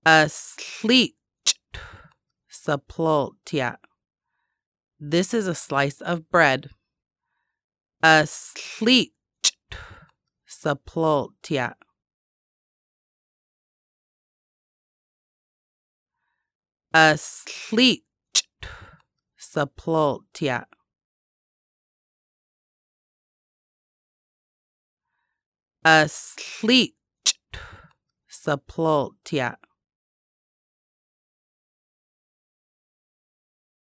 Asleep. Saplotya. This is a slice of bread. Asleep. Saplotya. Asleep. Saplotya. Asleep. Saplotya.